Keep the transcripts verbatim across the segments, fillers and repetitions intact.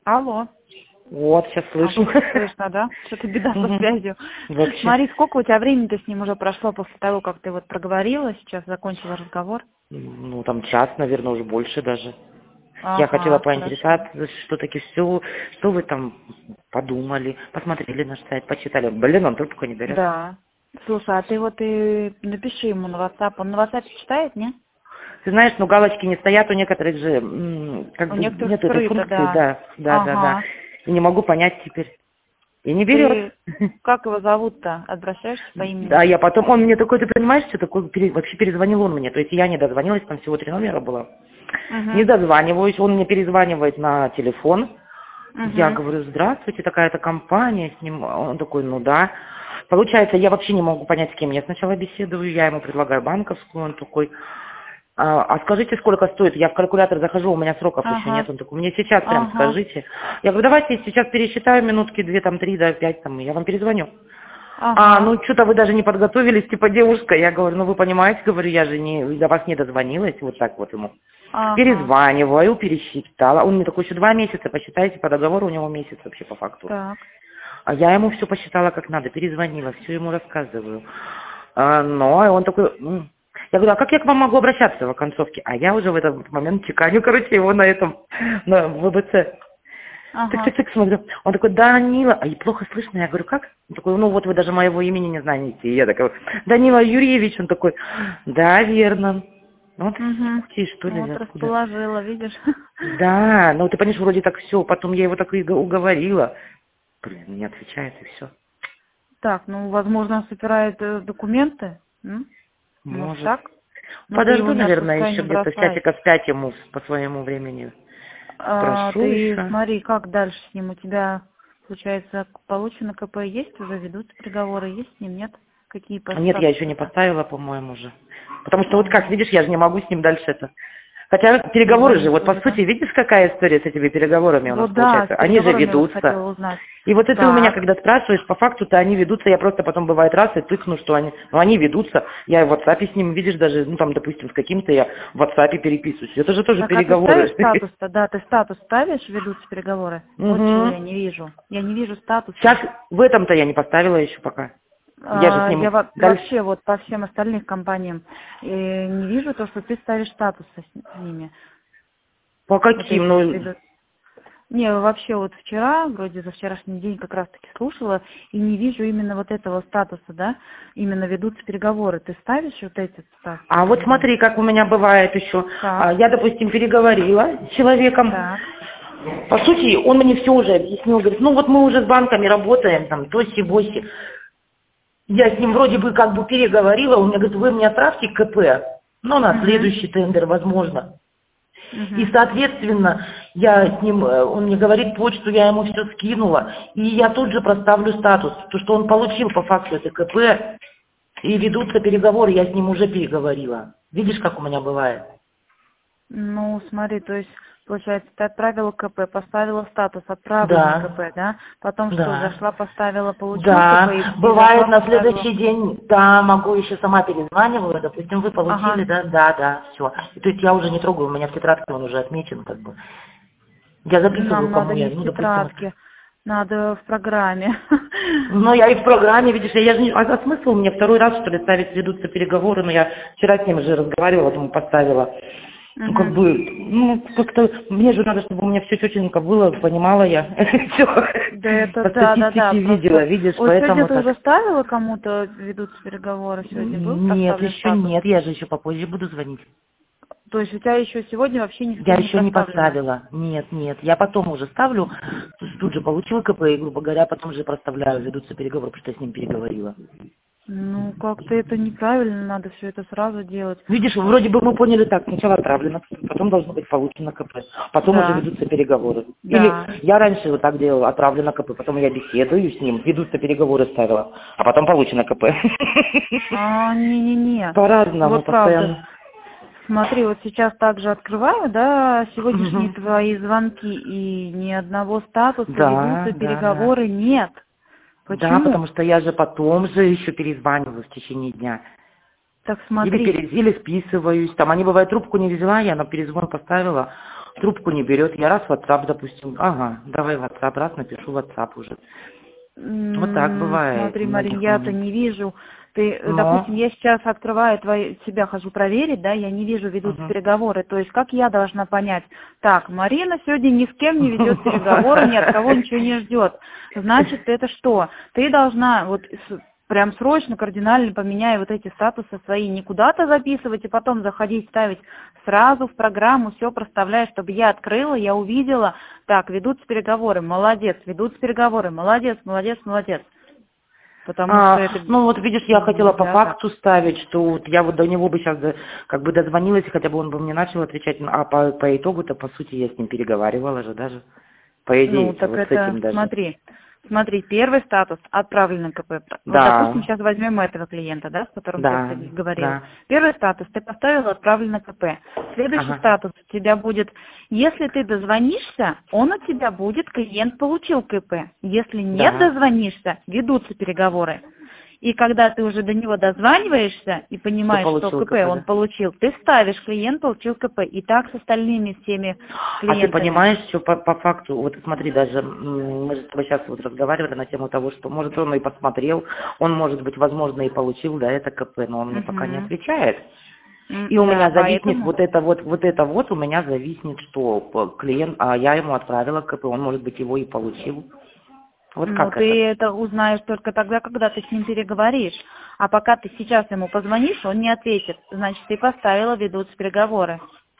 Алло. Вот, сейчас слышу. А, слышно, да? Что-то беда со связью. Вообще. Смотри, сколько у тебя времени-то с ним уже прошло после того, как ты вот проговорила, сейчас закончила разговор? Ну, там час, наверное, уже больше даже. Ага, Я хотела хорошо. поинтересоваться, что таки все, что вы там подумали, посмотрели наш сайт, почитали. Блин, он трубку не берет. Да. Слушай, а ты вот и напиши ему на WhatsApp. Он на WhatsApp читает, не? Ты знаешь, ну галочки не стоят, у некоторых же м, как У бы некоторых нет этой скрыто, функции, да. да, да, да, да. Ага. И не могу понять теперь. И не берет. Ты как его зовут-то? Обращаешься по имени? Да, я потом, он мне такой, ты понимаешь, что такое, пере- вообще перезвонил он мне, то есть я не дозвонилась, там всего три номера было. Не Угу. дозваниваюсь, он мне перезванивает на телефон. Я Угу. говорю, здравствуйте, такая-то компания, с ним, он такой, ну да. Получается, я вообще не могу понять, с кем я сначала беседую, я ему предлагаю банковскую, он такой, а, а скажите, сколько стоит? Я в калькулятор захожу, у меня сроков еще Ага. нет, он такой, мне сейчас прям Ага. скажите. Я говорю, давайте сейчас пересчитаю минутки, две, там, три, да, пять, там, и я вам перезвоню. А, Ага. ну что-то вы даже не подготовились, типа девушка. Я говорю, ну вы понимаете, говорю, я же не, до вас не дозвонилась, вот так вот ему. Ага. Перезваниваю, пересчитала. Он мне такой, еще два месяца, посчитайте, по договору у него месяц вообще по факту. Так. А я ему все посчитала как надо, перезвонила, все ему рассказываю. А, но он такой, м. Я говорю, а как я к вам могу обращаться в оконцовке? А я уже в этот момент чеканю, короче, его на этом, на ВБЦ. Ага. Тык-тык-тык, смотрю. Он такой, Данила. А и плохо слышно. Я говорю, как? Он такой, ну вот вы даже моего имени не знаете. И я такая, Данила Юрьевич. Он такой, да, верно. Ну вот, Угу. ух ты, что ли, Вот откуда? расположила, видишь? Да, ну ты понимаешь, вроде так все. Потом я его так и уговорила. Блин, не отвечает и все. Так, ну, возможно, он собирает э, документы. М? Может, Может. так? Но ты его Подожду, не наверное, отпускай, еще не где-то бросай. часика в пять ему по своему времени. А, Спрошу ты еще. смотри, как дальше с ним? У тебя, получается, получено КП есть уже, ведутся переговоры, есть с ним, нет? Какие по Нет, я еще не статусу-то? поставила, по-моему, уже. Потому что вот как, Ага. видишь, я же не могу с ним дальше это. Хотя переговоры же, вот по Перезвонить, да? сути, видишь, какая история с этими переговорами у нас Вот да, получается? с Они же переговорами вот ведутся. хотела узнать. И вот это у меня, Так. когда спрашиваешь, по факту-то они ведутся, я просто потом бывает раз и тыкну, что они, ну они ведутся, я в WhatsApp с ними, видишь, даже, ну там, допустим, с каким-то я в WhatsApp переписываюсь. Это же тоже Так, а ты переговоры. ставишь статус-то? Да, ты статус ставишь, ведутся переговоры? Вот чего Угу. я не вижу. Я не вижу статуса. Сейчас в этом-то я не поставила еще пока. Я же с А, Я ним во- дальше. вообще вот по всем остальным компаниям э, не вижу то, что ты ставишь статус с с ними. По Вот каким? эти вот Ну, ведут. Не, вообще вот вчера, вроде за вчерашний день как раз-таки слушала, и не вижу именно вот этого статуса, да, именно ведутся переговоры. Ты ставишь вот эти статусы а вот или нет? смотри, как у меня бывает еще. А, Так, Я, допустим, переговорила с человеком. так. По сути, он мне все уже объяснил. Говорит, ну вот мы уже с банками работаем, там, тоси-боси. Я с ним вроде бы как бы переговорила. Он мне говорит, вы мне отправьте КП. Ну, на Угу, следующий тендер, возможно. И, угу. соответственно, я с ним, э, он мне говорит почту, я ему все скинула. И я тут же проставлю статус, то, что он получил по факту это КП. И ведутся переговоры, я с ним уже переговорила. Видишь, как у меня бывает? Ну, смотри, то есть, получается, ты отправила КП, поставила статус отправленный Да, КП, да? Потом что, да, зашла, поставила, получил КП и, да. и зашла, Бывает на поставила. следующий день, да, могу еще сама перезваниваю, допустим, вы получили, Ага. да, да, да, все. То есть я уже не трогаю, у меня в тетрадке он уже отмечен, как бы. Я записываю, Нам надо кому не я, в ну, допустим, тетрадке, надо в программе. ну, я и в программе, видишь, я же не... А, а смысл мне второй раз, что ли, ставить, ведутся переговоры, но я вчера с ним уже разговаривала, ему поставила. Ну, как Угу. бы, ну, как-то, мне же надо, чтобы у меня все четенько было, понимала я. Все Да это по да, да, да, статистике видела, просто видишь, вот сегодня поэтому ты так. уже ставила кому-то ведутся переговоры, сегодня был Нет, поставлен еще статус? нет, я же еще попозже буду звонить. То есть у тебя еще сегодня вообще ни с Я кем не еще не проставлено? поставила. Нет, нет. Я потом уже ставлю. Тут же получила КП, и, грубо говоря, потом же проставляю. Ведутся переговоры, потому что я с ним переговорила. Ну, как-то это неправильно, надо все это сразу делать. Видишь, вроде бы мы поняли так. Сначала отправлено, потом должно быть получено КП. Потом уже Да, ведутся переговоры. Или да. я раньше вот так делала, отправлено КП, потом я беседую с ним, ведутся переговоры ставила, а потом получено КП. А, не-не-не. По-разному Вот правда. постоянно. Смотри, вот сейчас также открываю, да, сегодняшние Мгм. твои звонки, и ни одного статуса, Да, ведутся да, да. переговоры, нет. Да, Почему? потому что я же потом же еще перезваниваю в течение дня. Так Или, смотри. пере- или списываюсь. Там они, бывает, трубку не взяла, я на перезвон поставила. трубку не берет. Я раз в WhatsApp, допустим, ага, давай в WhatsApp, раз напишу в WhatsApp уже. Вот так бывает. Смотри, Марин, я-то не вижу. Ты, Но... допустим, я сейчас открываю твои, себя хожу проверить, да, я не вижу, ведутся uh-huh. переговоры. То есть как я должна понять? Так, Марина сегодня ни с кем не ведет переговоры, ни от кого ничего не ждет. Значит, это что? Ты должна вот прям срочно, кардинально поменяй вот эти статусы свои, не куда-то записывать и потом заходить, ставить сразу в программу, все проставляешь, чтобы я открыла, я увидела, так, ведутся переговоры, молодец, ведутся переговоры, молодец, молодец, молодец. Потому а, что это... Ну вот видишь, я хотела по да, факту так. ставить, что вот я вот до него бы сейчас как бы дозвонилась, хотя бы он бы мне начал отвечать, а по, по итогу-то, по сути, я с ним переговаривала же даже, по идее, ну, так вот это, с этим даже. Смотри, смотри, первый статус отправлен на КП. Вот, да. допустим, сейчас возьмем этого клиента, да, с которым да. ты говорила. Да. Первый статус ты поставила отправлен на КП. Следующий ага. статус у тебя будет, если ты дозвонишься, он у тебя будет, клиент получил КП. Если нет да. дозвонишься, ведутся переговоры. И когда ты уже до него дозваниваешься и понимаешь, что КП, КП он да? получил, ты ставишь, клиент получил КП. И так с остальными всеми клиентами. А ты понимаешь, что по, по факту, вот смотри, даже мы же с тобой сейчас вот разговаривали на тему того, что может он и посмотрел, он может быть, возможно, и получил, да, это КП, но он мне uh-huh. пока не отвечает. И у да, меня зависнет поэтому... вот это вот, вот это вот у меня зависнет, что клиент, а я ему отправила КП, он может быть его и получил. Вот ну, как ты это? это узнаешь только тогда, когда ты с ним переговоришь. А пока ты сейчас ему позвонишь, он не ответит. Значит, ты поставила, ведутся переговоры.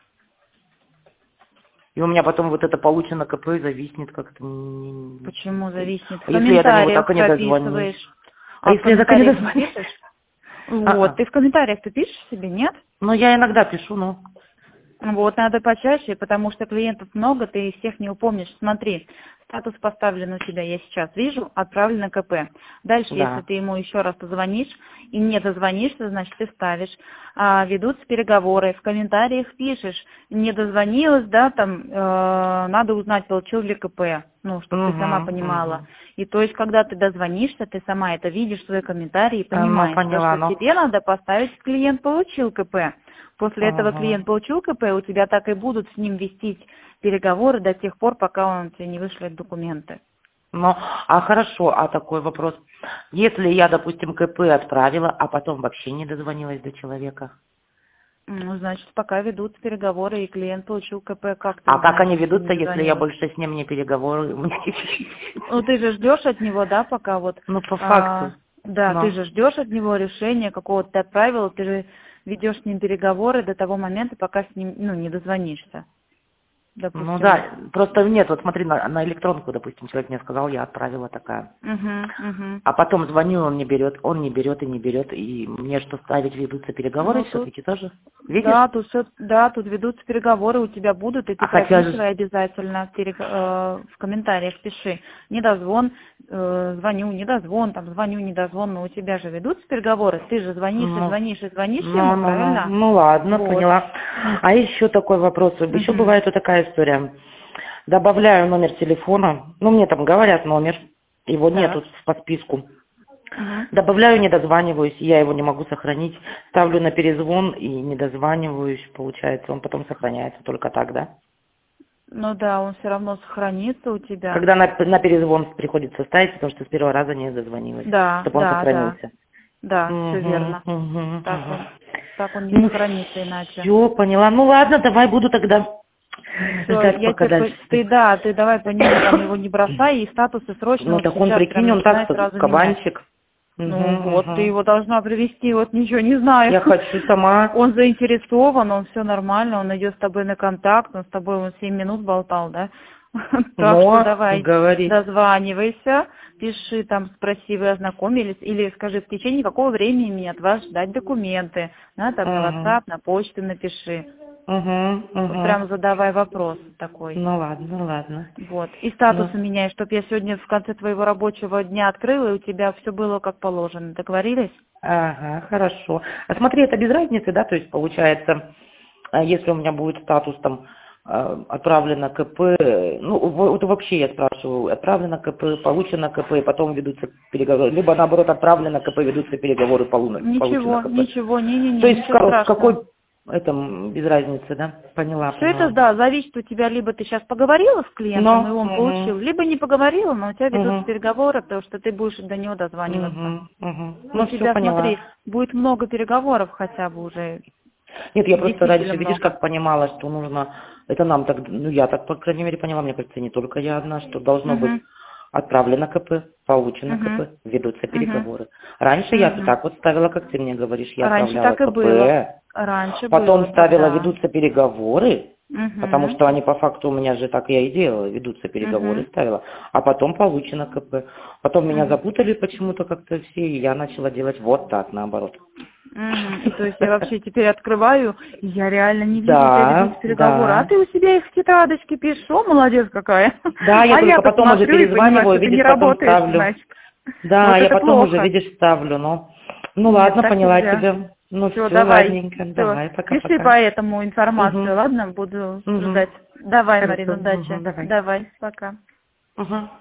И у меня потом вот это получено КП зависнет как-то. Почему зависнет? В а если я до него так и не дозвонюсь? А, а если я так и не дозвонюсь? Вот, ты в комментариях ты пишешь себе, нет? Ну, я иногда пишу, ну. Вот, надо почаще, потому что клиентов много, ты всех не упомнишь. Смотри, статус поставлен у тебя, я сейчас вижу, отправлен на КП. Дальше, да. если ты ему еще раз позвонишь и не дозвонишься, значит, ты ставишь. А, ведутся переговоры, в комментариях пишешь, не дозвонилась, да, там, э, надо узнать, получил ли КП, ну, чтобы uh-huh, ты сама понимала. Uh-huh. И то есть, когда ты дозвонишься, ты сама это видишь, свои комментарии, и понимаешь, ну, поняла, то, что но... тебе надо поставить, клиент получил КП. После ага. этого клиент получил КП, у тебя так и будут с ним вести переговоры до тех пор, пока он тебе не вышлет документы. Ну, а хорошо, а такой вопрос. Если я, допустим, КП отправила, а потом вообще не дозвонилась до человека? Ну, значит, пока ведут переговоры, и клиент получил КП. Как ты а знаешь, как они ведутся, если я больше с ним не переговоры? Ну, ты же ждешь от него, да, пока вот... Ну, по факту. А, да, Но. ты же ждешь от него решения какого-то, ты отправила, ты же... ведешь с ним переговоры до того момента, пока с ним, ну, не дозвонишься. Допустим. Ну да, просто нет, вот смотри, на, на электронку, допустим, человек мне сказал, я отправила такая. Uh-huh, uh-huh. А потом звоню, он не берет, он не берет и не берет, и мне что ставить, ведутся переговоры ну, все-таки тут... тоже? Видишь? Да, тут все, да, тут ведутся переговоры, у тебя будут, и ты а прописывай же... обязательно перег... э, в комментариях пиши. Недозвон, э, звоню, недозвон, там звоню, недозвон, но у тебя же ведутся переговоры, ты же звонишь ну, и звонишь и звонишь ну, ему, ну, правильно? Ну, ну ладно, вот. Поняла. А еще такой вопрос, uh-huh. еще бывает вот такая история. Добавляю номер телефона, ну мне там говорят номер, его так. нету по списку. Угу. Добавляю, не дозваниваюсь, я его не могу сохранить. Ставлю на перезвон и не дозваниваюсь, получается, он потом сохраняется только так, да? Ну да, он все равно сохранится у тебя. Когда на, на перезвон приходится ставить, потому что с первого раза не дозвонилась, да, чтобы он да, сохранился. Да, да, угу, все верно. Угу, так, угу. Он, так он не ну, сохранится иначе. Все, поняла. Ну ладно, давай буду тогда... Все, ждать, я пока тебе, дальше. Ты, да, ты давай по нему там его не бросай, и статусы срочно. Ну так он, прикинь, он так, кабанчик. Ну угу, вот, угу. ты его должна привести, вот ничего не знаю. Я хочу сама. Он заинтересован, он все нормально, он идет с тобой на контакт, он с тобой он семь минут болтал, да? Так что давай, дозванивайся, пиши там, спроси, вы ознакомились, или скажи, в течение какого времени мне от вас ждать документы, да, там на WhatsApp, на почту напиши. Угу, угу. Прям задавай вопрос такой. Ну ладно, ну ладно. Вот. И статус ну. меняй, чтобы я сегодня в конце твоего рабочего дня открыла, и у тебя все было как положено. Договорились? Ага, хорошо. А смотри, это без разницы, да? То есть получается, если у меня будет статус там отправлено КП, ну вот вообще я спрашиваю, отправлено КП, получено КП, и потом ведутся переговоры, либо наоборот отправлено КП, ведутся переговоры, получено КП. Ничего, ничего, не-не-не. То есть в какой... Это м, без разницы, да? Поняла, Все это, поняла. да, зависит у тебя, либо ты сейчас поговорила с клиентом, Но, и он мгм, получил, либо не поговорила, но у тебя ведутся мгм, переговоры, потому что ты будешь до него дозваниваться. мгм, мгм. У Ну, все тебя, поняла. смотри, будет много переговоров хотя бы уже, Нет, я просто действительно раньше, видишь, много. как понимала, что нужно, это нам так, ну я так, по крайней мере, поняла, мне кажется, не только я одна, что должно быть Угу, отправлено КП, получено угу, КП, ведутся угу, переговоры. Раньше я угу. так вот ставила, как ты мне говоришь, я Раньше отправляла так и было. КП, Раньше потом было ставила тогда. ведутся переговоры, потому Угу, что они по факту у меня же так я и делала, ведутся переговоры, угу, ставила, а потом получено КП. Потом меня угу. запутали почему-то как-то все, и я начала делать вот так, наоборот. Мгм. И то есть я вообще теперь открываю, и я реально не вижу, у тебя ведутся Да, переговоры. А да. ты у себя их в тетрадочке пишешь, о, молодец какая. Да, я А только я-то потом уже смотрю и понимаю, перезваниваю, что ты не видишь, потом работаешь, ставлю. значит. Да, Вот я это потом уже, плохо. видишь, ставлю, но... Ну Нет, ладно, так поняла нельзя. тебя. Ну Все, все, давай. ладненько, Все. давай, Пиши пока-пока. по этому информацию, Угу, ладно? Буду угу. ждать. Давай, Хорошо, Марина, угу, удачи. давай. Давай, пока. Угу.